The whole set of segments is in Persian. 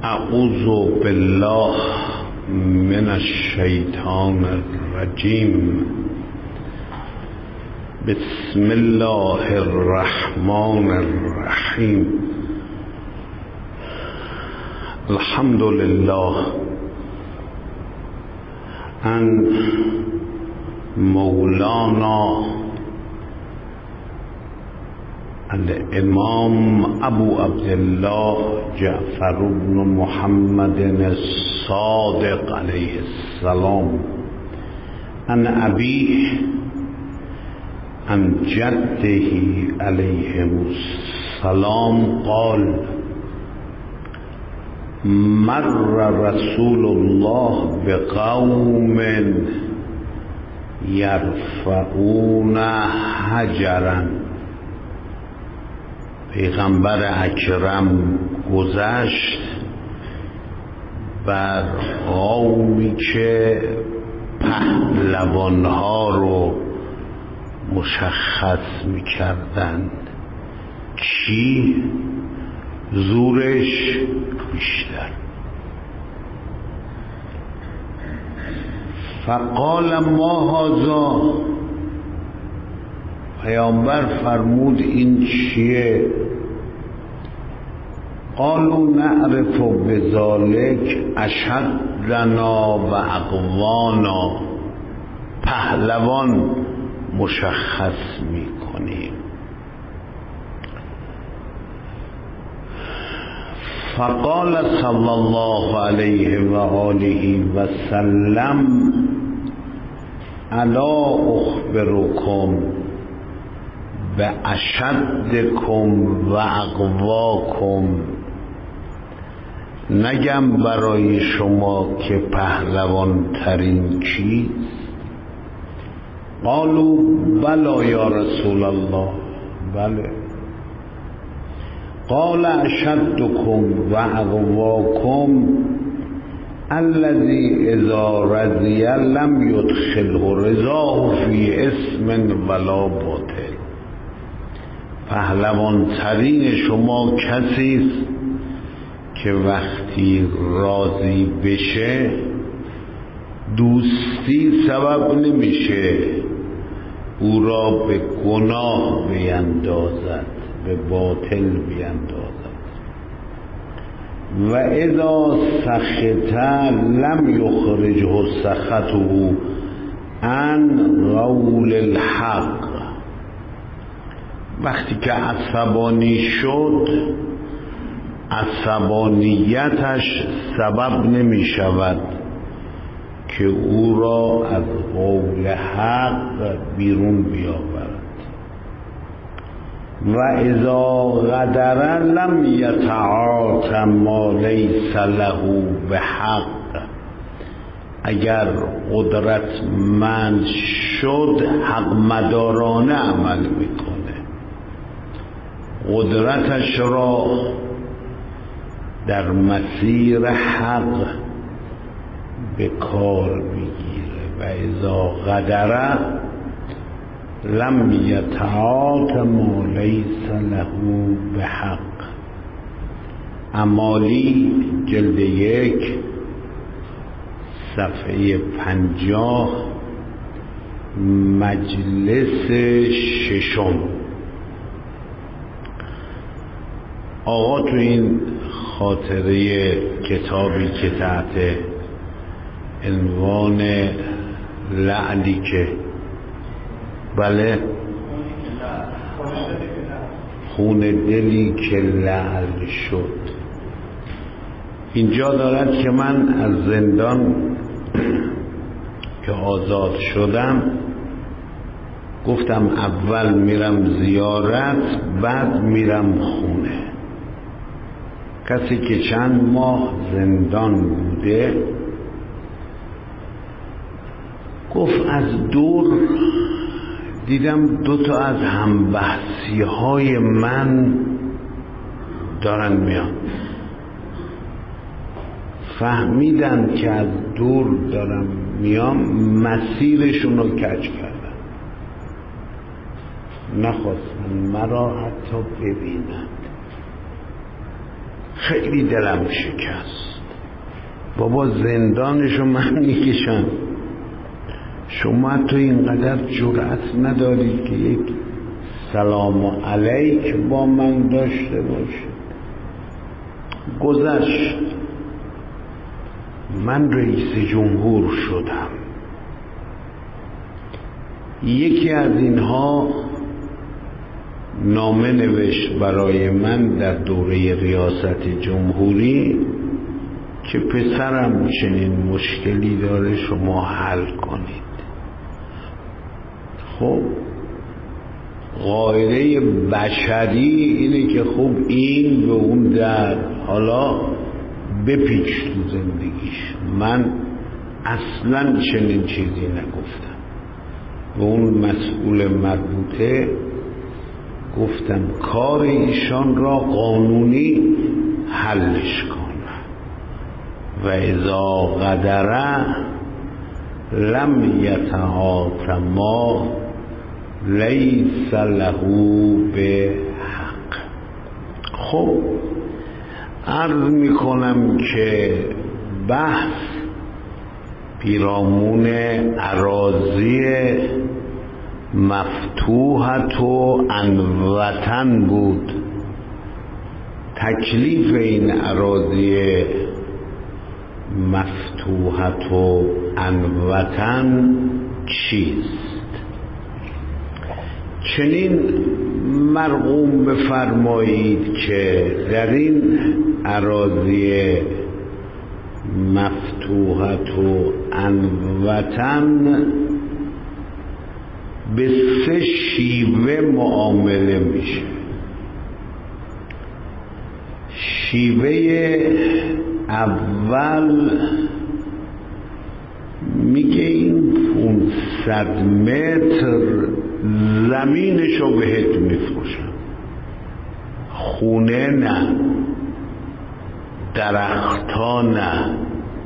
اعوذ بالله من الشیطان الرجیم. بسم الله الرحمن الرحیم. الحمد لله ان مولانا الامام ابو عبدالله جعفر بن محمد الصادق علیه السلام عن ابیه عن جده علیه السلام قال مر رسول الله بقوم یرفعون حجرا. پیغمبر اکرم گذشت بر قومی که پهلوانها رو مشخص می‌کردند. کی زورش بیشتر. فقال ما هذا، پیامبر فرمود این چیه؟ قالوا نعرف بذلك اشدنا و اقوانا، پهلوان مشخص میکنیم. فقال صلی الله علیه و آله و سلم الا اخبرکم باشدکم و اقواکم، نگم برای شما که پهلوان ترین چیست؟ قالوا بلا یا رسول الله، بله. قال اشدکم و اقواکم الذي اذا رضی لم یدخله رضاه فی اسم ولا باطل. پهلوان ترین شما کسی است که وقتی راضی بشه دوستی سبب نمیشه او را به گناه بیندازد، به باطل بیندازد. و اذا سخط لم یخرجه سخطه عن قول الحق، وقتی که عصبانی شد عصبانیتش سبب نمی شود که او را از قول حق بیرون بیاورد. و اذا غدر لم یتعاطی ما لیس له بحق، اگر قدرتمند شد حق مدارانه عمل میکنه، قدرتش را در مسیر حق به کار میگیره. و اذا غدر لم یتعاطی ما لیس له بحق. امالی جلد 1 صفحه 50 مجلس 6. آقا تو این خاطره کتابی که تحت عنوان لعلی که بله خون دلی که لعل شد، اینجا دارد که من از زندان که آزاد شدم گفتم اول میرم زیارت بعد میرم خونه. کسی که چند ماه زندان بوده گفت از دور دیدم 2 از همبحثی های من دارن میان. فهمیدن که از دور دارم میام، مسیرشون رو کج کردن، نخواستن مرا حتی ببینند. خیلی دلم شکست. بابا زندانشو من میکشم، شما تو اینقدر جرأت ندارید که یک سلام علیک با من داشته باشید. گذشت، من رئیس جمهور شدم. یکی از اینها نامه نوشت برای من در دوره ریاست جمهوری که پسرم چنین مشکلی داره، شما حل کنید. خب قاعده بشری اینه که خب این به اون در حالا بپیچ تو زندگیش. من اصلا چنین چیزی نگفتم. به اون مسئول مربوطه گفتم کار ایشان را قانونی حلش کن و اذا قدره لم یتحاکما لیس له به حق. خب عرض میکنم که بحث پیرامون اراضی مفتوحت و عن وطن بود. تکلیف این اراضی مفتوحت و عن وطن چیست؟ چنین مرقوم بفرمایید که در این اراضی مفتوحت و عن وطن به 3 شیوه معامله میشه. شیوه اول میگه این 500 متر زمینشو بهت میفروشم، خونه نه، درختا نه،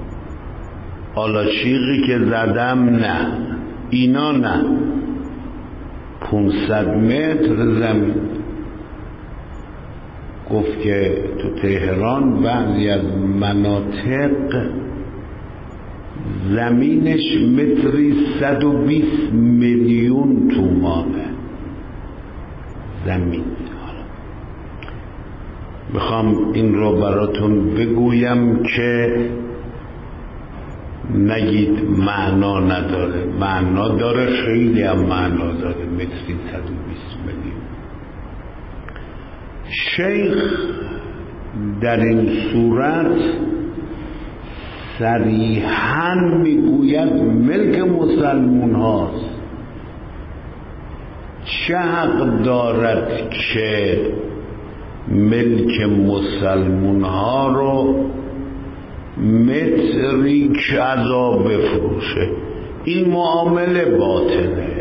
آلاچیقی که زدم نه، اینا نه، 500 متر زمین. گفت که تو تهران بعضی از مناطق زمینش متری 120 میلیون تومانه زمین. میخوام این رو براتون بگویم که نگید معنا نداره. معنا داره، خیلی هم معنا داره. متری 120 میلیون. شیخ در این صورت صریحاً میگوید ملک مسلمون هاست. چه حق دارد که ملک مسلمون ها رو متری کذا بفروشه؟ این معامله باطله.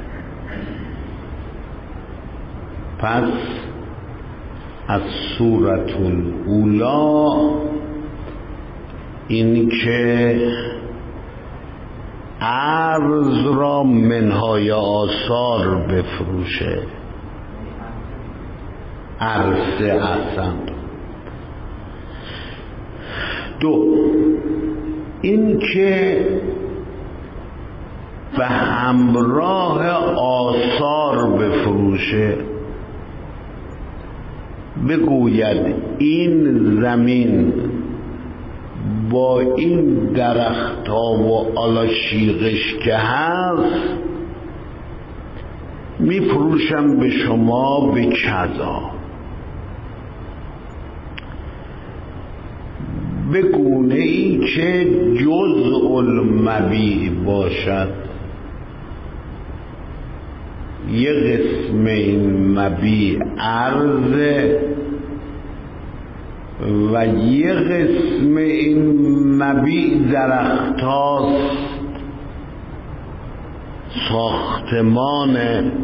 پس از صورت الاولا این که ارز را منهای آثار بفروشه، عرضه اصلا. 2 این که به همراه آثار بفروشه، بگوید این زمین با این درخت‌ها و آلاچیقش که هست میفروشم به شما به کذا، به گونه ای که جزء المبیع باشد. یه قسم این مبیع عرضه و یه قسم این مبیع درختاست، ساختمانه.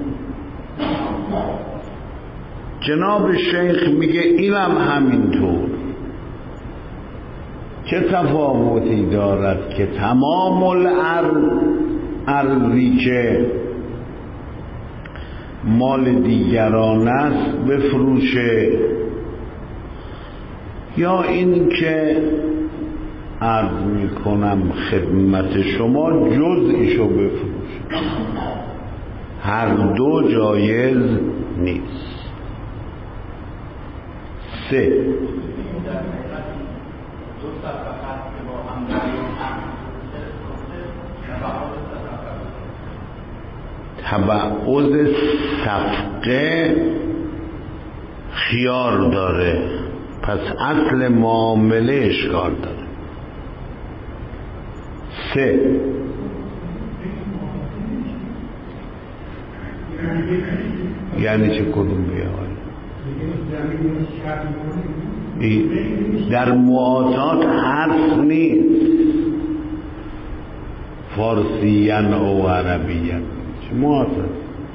جناب شیخ میگه اینم همینطور. چه تفاوتی دارد که تمام ارضی که مال دیگران است بفروشه، یا این که عرض میکنم خدمت شما جزئیشو بفروشید. هر دو جایز نیست. 3 تبعض صفقه خیار داره، پس اصل معامله اشکال داره. 3 یعنی چه کدوم بیاوری؟ در معاطات حرف نیست فارسیان او عربیان، چه معاطات؟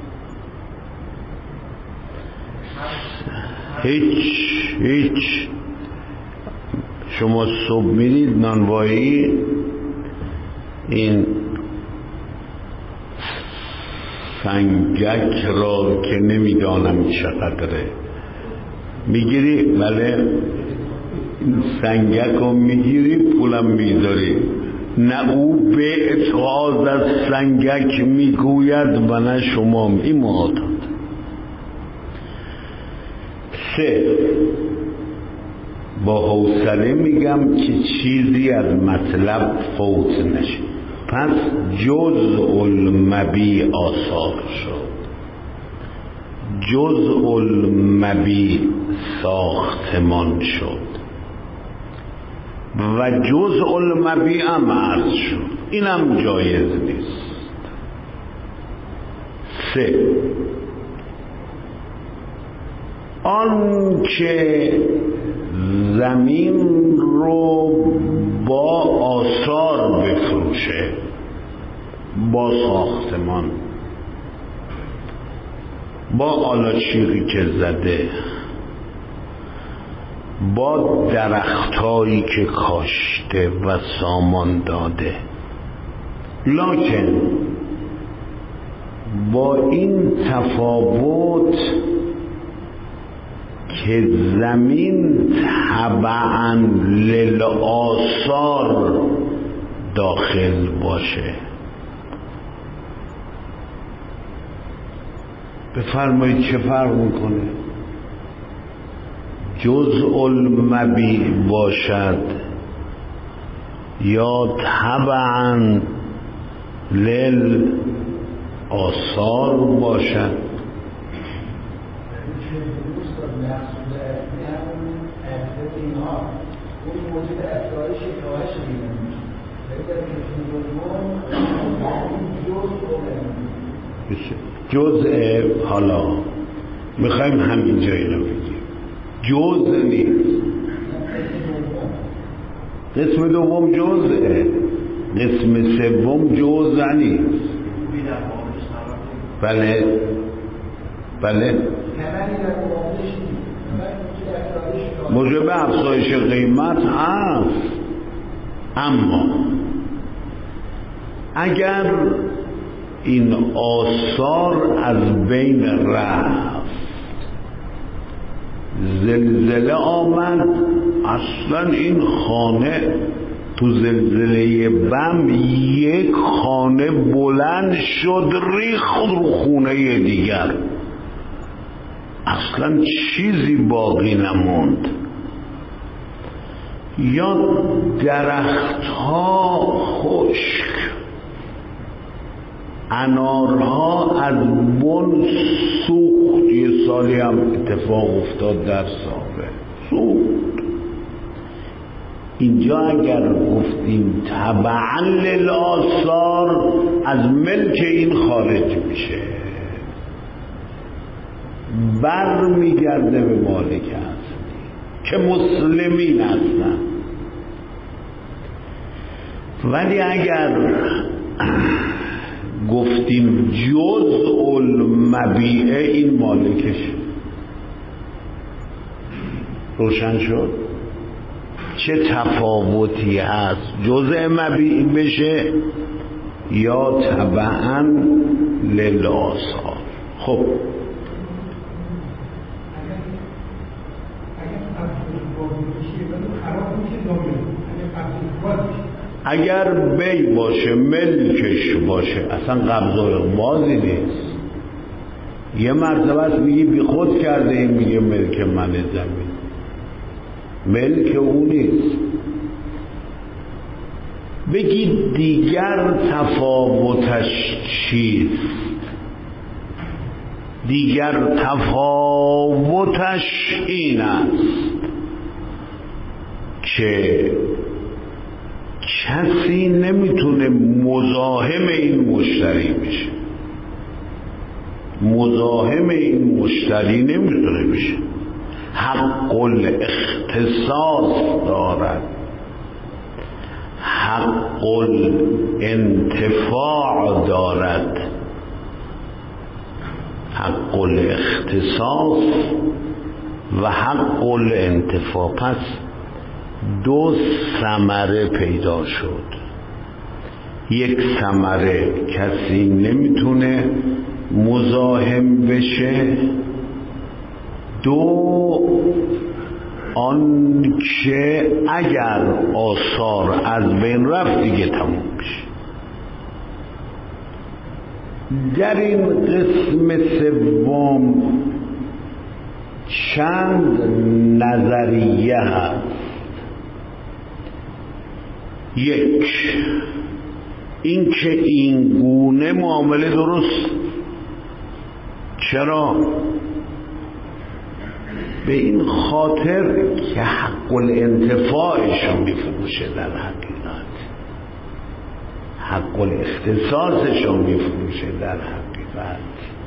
هیچ. شما صبح میرید نانوایی، این سنگک را که نمیدانم چقدره میگیری، بله این سنگک رو میگیری پولم میذاری، نه او به اتخاذ از سنگک میگوید و نه شما. این معاطات. 3 با حوصله میگم که چیزی از مطلب فوت نشه. پس جزء المبیع آثار شد، جزء المبیع ساختمان شد و جزء المبیع هم عرض شد. اینم جایز نیست. 3 آن که زمین رو با آثار بفروشه، با ساختمان، با آلاچیقی که زده، با درختایی که کاشته و سامان داده، لکن با این تفاوت که زمین تبعاً للآثار داخل باشه. بفرمایید چه فرق میکنه؟ جزء المبیع باشد یا تبعاً للآثار باشد. جزء، حالا میخوایم همین جایی رو بگیم، جزء نیست. قسم دوم جزءه، قسم سوم جزء نیست. بله موجب افزایش قیمت هست، اما اگر این آثار از بین رفت، زلزله آمد، اصلا این خانه تو زلزله بم یک خانه بلند شد ریخت رو خونه دیگر، اصلا چیزی باقی نموند. یا درختها خشک، انارها از بن سوخت. یه سالی هم اتفاق افتاد در سابه، سوخت. اینجا اگر گفتیم تبعاً للآثار، از ملک این خارج میشه، بر میگرده به مالک اصلی که مسلمین هستن. ولی اگر گفتیم جزء المبیع، این مالکش. روشن شد چه تفاوتی هست؟ جزء مبیع بشه یا تبعاً للآثار. خب اگر بی باشه ملکش باشه اصلا قبض و اقباضی نیست. یه مرتبه است میگی بی خود کرده این میگه ملک من زمین، ملک اون نیست. بگید دیگر تفاوتش چیست؟ دیگر تفاوتش این است که کسی نمیتونه مزاحم این مشتری بشه، مزاحم این مشتری نمیتونه بشه. حق الاختصاص دارد، حق الانتفاع دارد. حق الاختصاص و حق الانتفاع. پس دو ثمره پیدا شد. یک ثمره کسی نمیتونه مزاحم بشه، دو آن که اگر آثار از بین رفت دیگه تموم بشه. در این قسم سوم چند نظریه هست. یک، این که این گونه معامله درست. چرا؟ به این خاطر که حق الانتفاعشون میفروشه، در حقیقت حق الاختصاصشون میفروشه، در حقیقت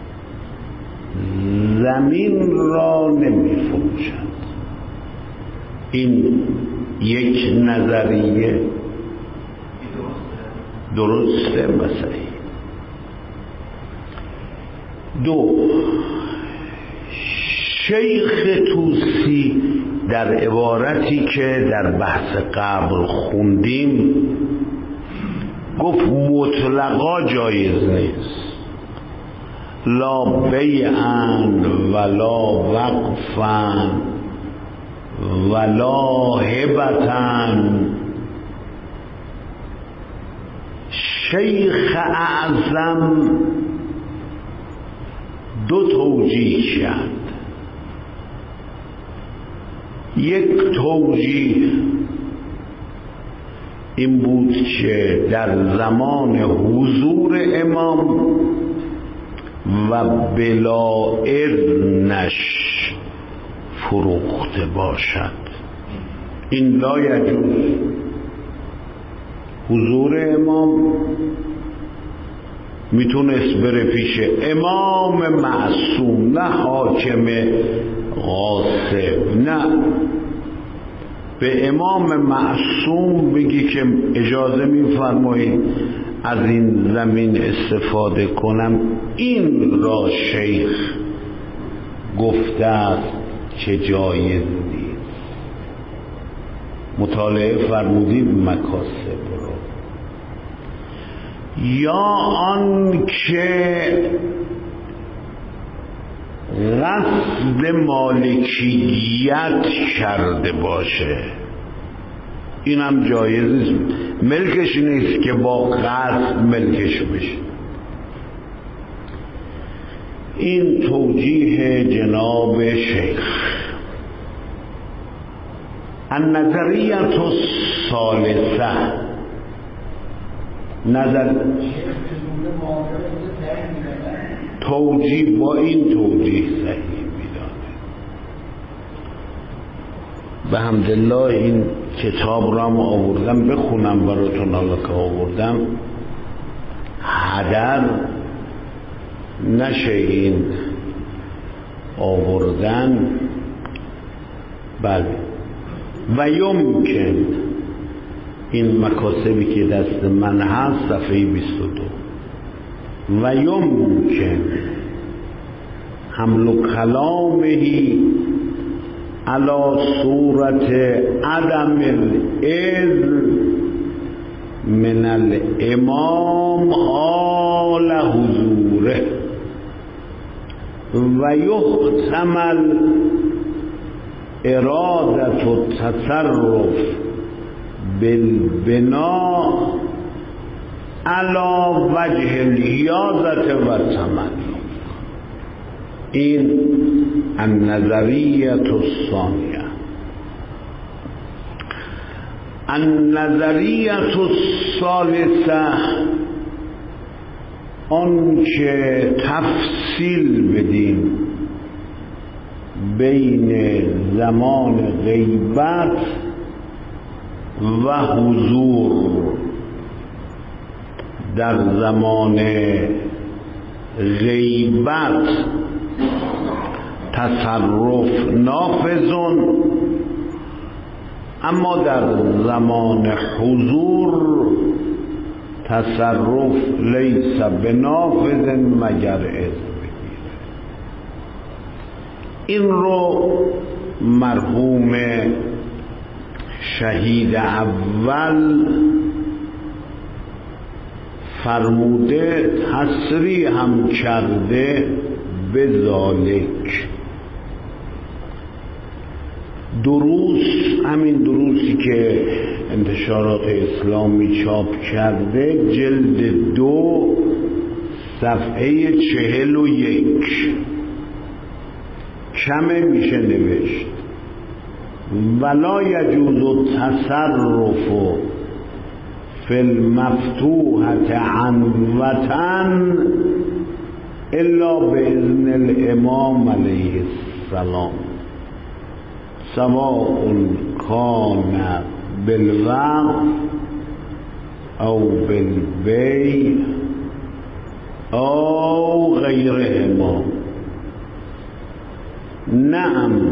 زمین را نمیفروشند. این یک نظریه درسته و صحیح. دو، شیخ طوسی در عبارتی که در بحث قبر خوندیم گفت مطلقا جایز نیست، لا بیعا ولا وقفا ولا هبتا. شیخ اعظم دو توجیه کرد. یک توجیه این بود که در زمان حضور امام و بلا اذنش فروخته باشد. این لا یجوز. حضور امام میتونست بره پیش امام معصوم، نه حاکم غاصب، نه، به امام معصوم بگی که اجازه میفرمایید از این زمین استفاده کنم. این را شیخ گفته است که جایز نیست. مطالعه فرمودید مکاسب رو. یا آن که قصد مالکیت کرده باشه، اینم جایز نیست. ملکش نیست که با قصد ملکش بشه. این توجیه جناب شیخ. النظریه الثالثه، نظر توجیه با این توجیه صحیح میدانه. به حمدالله این کتاب را هم آوردم بخونم براتون. حالا که آوردم هدر نشه این آوردن. بله. و یمکن، این مکاسبی که دست من هست صفحه 22. و یمکن حمل کلامهی علی صورت عدم الاذن من الامام حال حضوره و یحتمل ارادت التصرف بالبنا علی وجه الحیاضة و التملک. این النظریه الثانیه. النظریه الثالثه، آنچه تفصیل بدیم بین زمان غیبت و حضور. در زمان غیبت تصرف نافذون، اما در زمان حضور تصرف لیس بنافذ مگر اذن بگیره. این رو مرحوم شهید اول فرموده، تصریح هم کرده به ذالک. دروس، همین دروسی که انتشارات اسلامی چاپ کرده، جلد 2 صفحه 41 کمه میشه نوشت: ولا یجوز التصرف فی المفتوحة عنوة الا باذن الامام علیه السلام، سواء کان بالوقف او بالبیع او غیرهما. نعم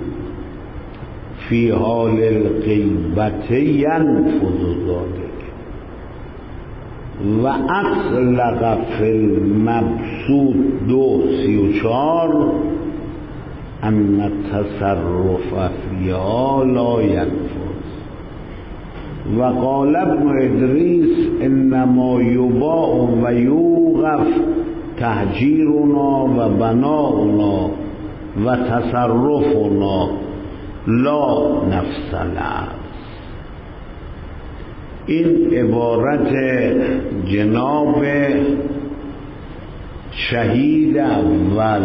فی حال الغیبت ینفذ ذلک و اطلق فی المبسوط 2:34 ان التصرف فیها لا ینفذ. و قال ابن ادریس انما یباع و یوقف تهجیرنا و بناؤنا و تصرفنا لا نفس لفظ. این عبارت جناب شهید اول.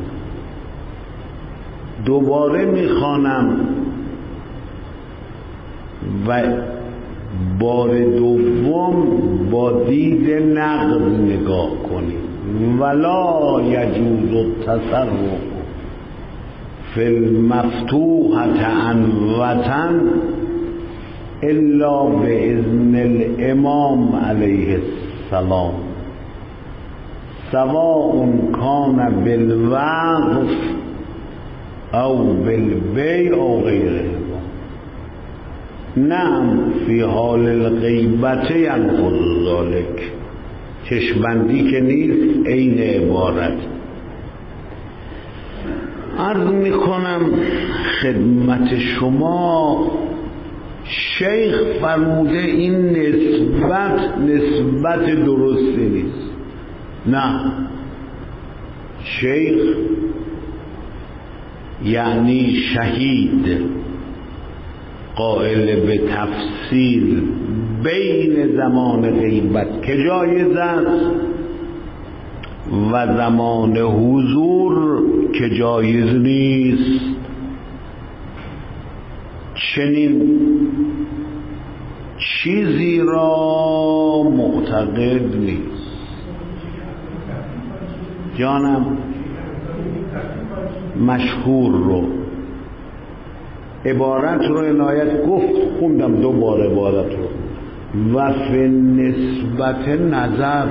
دوباره میخوانم و بار دوم با دید نقد نگاه کنیم. ولا یجوز التصرف فی المفتوحة عنوة الا باذن الامام علیه السلام، سواء کان بالوقف او بالبیع او غیره. نعم فی حال الغیبت ینفذ ذلک. چشمبندی که نیست، عین عبارت. عرض میکنم خدمت شما، شیخ فرموده این نسبت درستی نیست. نه، شیخ یعنی شهید قائل به تفصیل بین زمان غیبت که جایز است و زمان حضور که جایز نیست، چنین چیزی را معتقد نیست. جانم مشهور رو، عبارت رو عنایت گفت، خوندم دوباره عبارت رو. و فی نسبت نظر.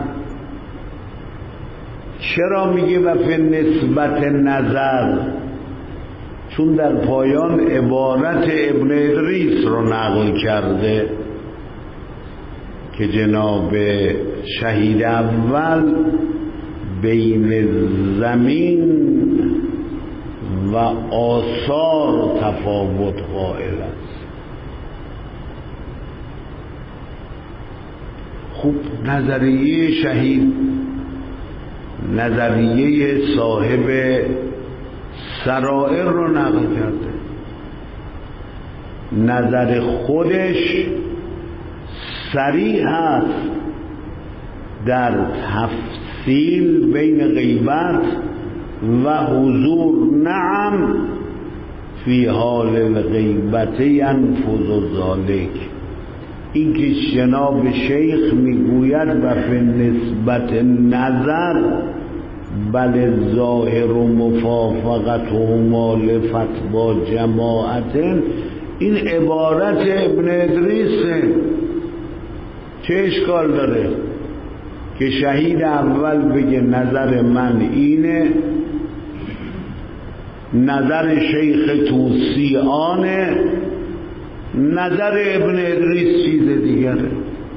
چرا میگه و فی نسبت نظر؟ چون در پایان عبارت ابن ادریس رو نقل کرده که جناب شهید اول بین زمین و آثار تفاوت قائل است. خوب، نظریه شهید نظریه صاحب سرائر رو نقل کرده. نظر خودش صریح است در تفصیل بین غیبت و حضور. نعم فی حال الغیبت ینفذ ذلک. این که جناب شیخ میگوید و به نسبت نظر بل ظاهر و مفافقت و مالفت با جماعت، این عبارت ابن ادریسه. چه اشکال داره که شهید اول بگه نظر من اینه، نظر شیخ طوسی آنه، نظر ابن ادریس چیز دیگره.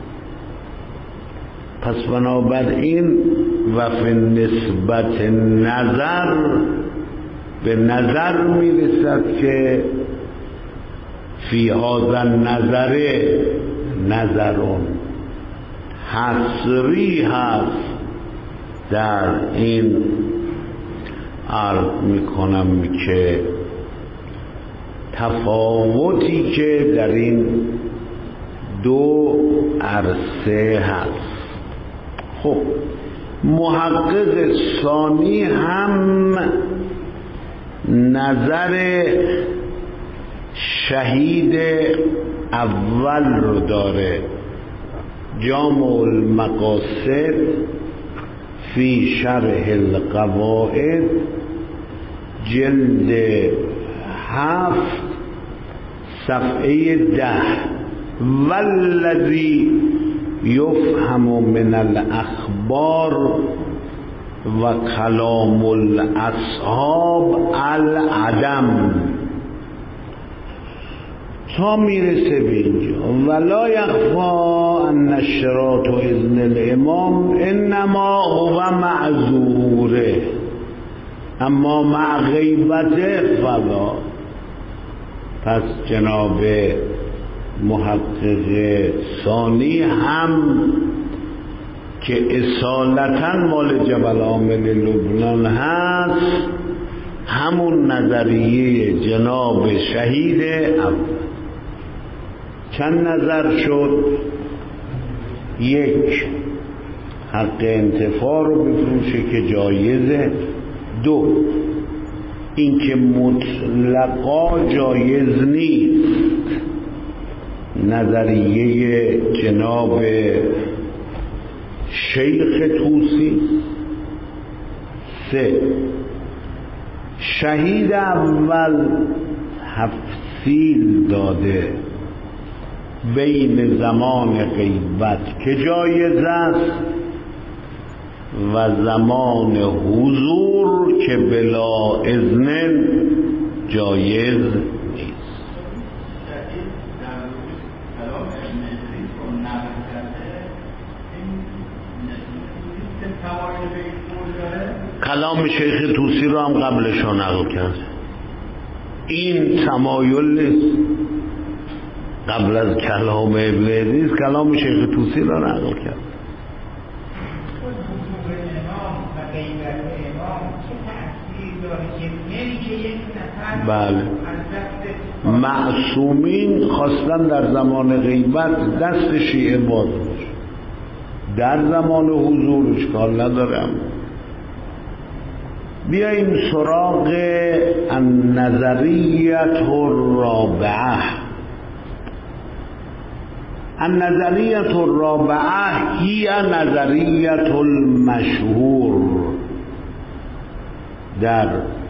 پس بنابراین و فی نسبت نظر به نظر میرسد که فی هذا نظر نظرون حصری هست. در این عرض میکنم که تفاوتی که در این دو عرصه هست. خب محقق ثانی هم نظر شهید اول رو داره. جامع المقاصد فی شرح القواعد جلد 7 صفحه 10. والذی یفهم من الاخبار و کلام الاصحاب العدم، تا میرسه به اینجا. ولا یخفا ان اشتراط و اذن الامام انما هو معذوره اما مع غیبته فلا. پس جناب محقق ثانی هم که اصالتا مال جبل عامل لبنان هست، همون نظریه جناب شهید اول. چند نظر شد؟ یک، حق انتفاع رو بفروشه که جایزه. دو، این که مطلقا جایز نیست، نظریه جناب شیخ طوسی. سه، شهید اول تفصیل داده بین زمان غیبت که جایز است و زمان حضور که بلا اذن جایز نیست. کلام شیخ طوسی رو هم قبلشان نقل کرد. این تمایل نیست، قبل از کلام ابن ادریس کلام شیخ طوسی رو نقل کرد. بله، معصومین خواستن در زمان غیبت دست شیعه باز باشه، در زمان حضور اشکال ندارم. بیاییم سراغ النظریه الرابعه. النظریه الرابعه هی نظریه المشهور. در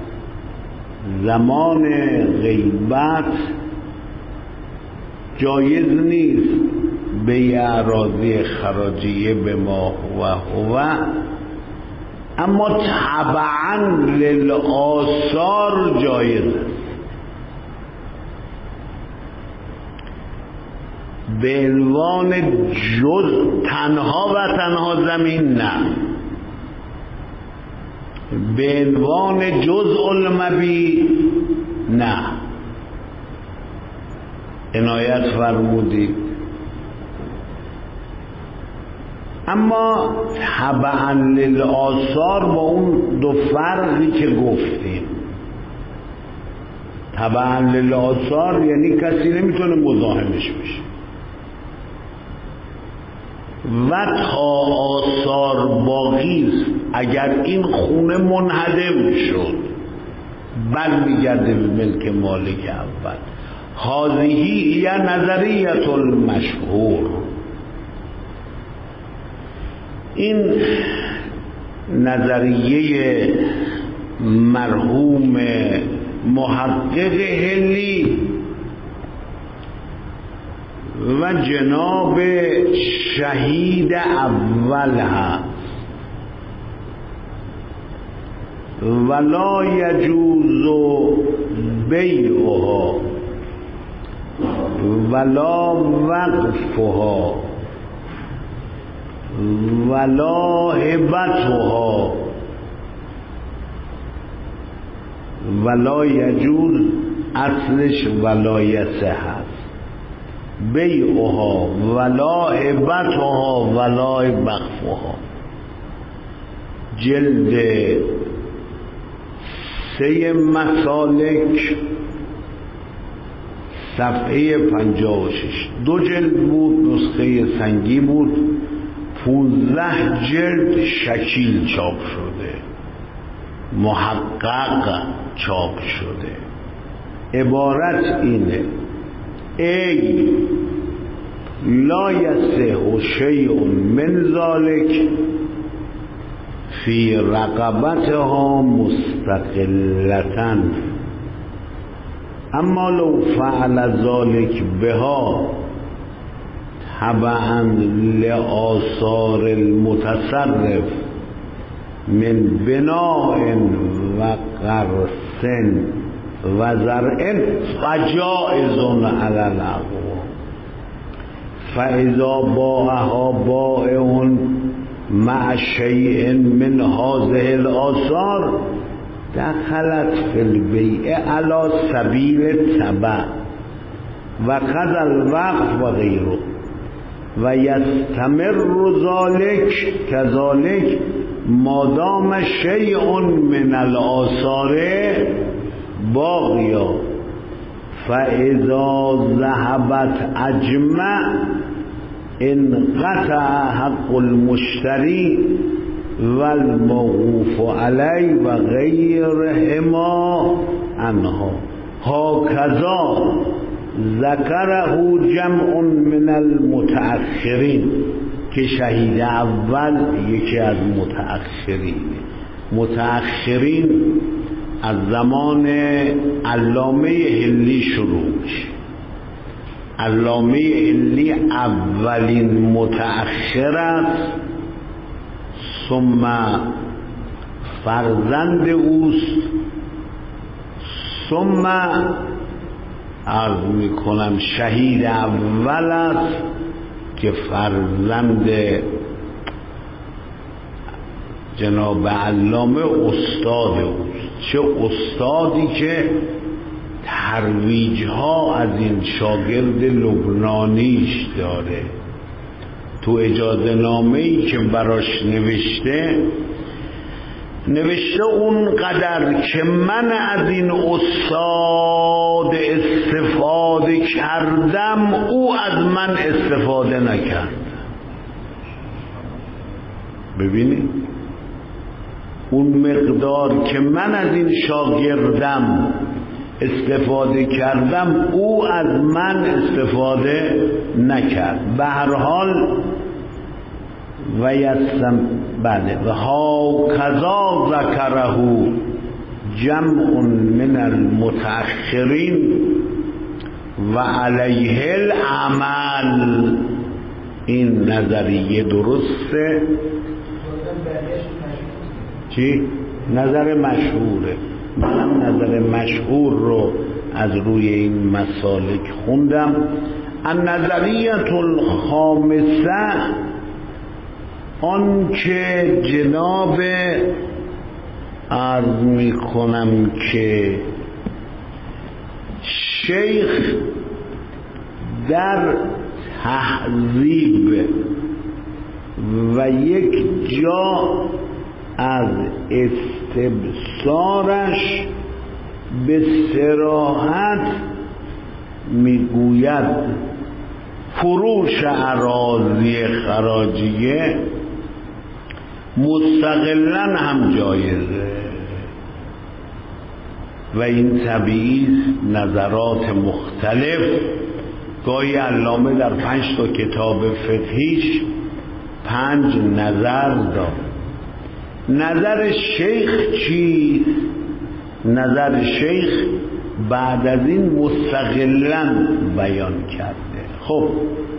زمان غیبت جایز نیست به اراضی خراجیه به ما هو، اما تبعا للآثار جایز است. به عنوان جز تنها و تنها زمین نه، به عنوان جزء المبی نه. عنایت فرمودید. اما تبعا للآثار با اون دو فرقی که گفتیم، تبعا للآثار یعنی کسی نمیتونه مزاحمش بشه. و تا آثار باقی است، اگر این خونه منهدم شد بل میگرده به ملک مالک اول. هذه یا نظریت المشهور، این نظریه مرحوم محقق حلی و جناب شهید اول هست. ولا یجوز بیعها ولا وقفها ولا هبتها ولا یجوز، اصلش ولایت هست، بیعها ولا هبتها ولا وقفها. جلد 3 مسالک صفحه 56. 2 جلد بود، نسخه سنگی بود. 15 جلد شکیل چاپ شده، محقق چاپ شده. عبارت اینه: ای لا یصح شیء من ذلک فی رقبتها مستقلة، اما لو فعل ذلك بها تبعا لآثار المتصرف من بناء و قرص و زرع فجائز علی الاقوام. فاذا باعها بائع مع شیء من هذه الآثار دخلت فی البیع علی سبیل التبع و قضى الوقف و غیره و یستمر ذلك كذلك مادام شیء من الآثار باقیا. فاذا ذهبت اجمع انقطع حق المشتری والموقوف علی و غیرهما عنها. هكذا ذکره جمع من المتأخرین، که شهید اول یکی از متأخرین از زمان علامه حلی شروع میشه. علامه حلی اولین متأخر است، ثم فرزند اوست، ثم عرض میکنم شهید اول است که فرزند جناب علامه استاد اوست. چه استادی که ترویج ها از این شاگرد لبنانیش داره. تو اجازه نامه‌ای که براش نوشته اون قدر که من از این استاد استفاده کردم او از من استفاده نکرد. ببینید اون مقدار که من از این شاگردم استفاده کردم او از من استفاده نکرد. به هر حال و یستم بله و هاکذا ذکره جمع من المتأخرین و علیه العمل. این نظریه درسته؟ چی؟ نظر مشهوره. منم نظر مشهور رو از روی این مسالک خوندم. النظریه الخامسه، آن که جناب عرض می کنم که شیخ در تهذیب و یک جا از استبصارش به صراحت میگوید فروش اراضی خراجیه مستقلاً هم جایزه و این طبیعی نظرات مختلف. گاهی علامه در 5 کتاب فقهیش 5 نظر داد. نظر شیخ چیست؟ نظر شیخ بعد از این مستقلاً بیان کرده. خب